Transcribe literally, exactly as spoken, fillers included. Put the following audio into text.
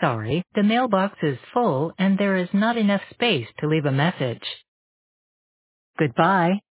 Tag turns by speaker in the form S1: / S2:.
S1: Sorry, the mailbox is full and there is not enough space to leave a message. Goodbye.